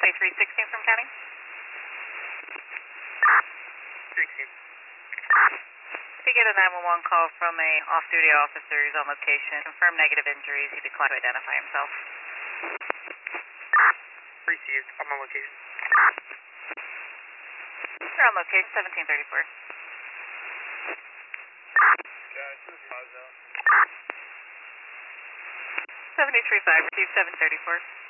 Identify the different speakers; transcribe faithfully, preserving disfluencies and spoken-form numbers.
Speaker 1: twenty-three sixteen from county.
Speaker 2: sixteen.
Speaker 1: If you get a nine one one call from a off-duty officer who's on location, confirm negative injuries, he declined to identify himself.
Speaker 2: Received. I'm on location.
Speaker 1: You're on location, seventeen thirty-four.
Speaker 2: Yeah, two five zero.
Speaker 1: seventy-three five, received seven thirty-four.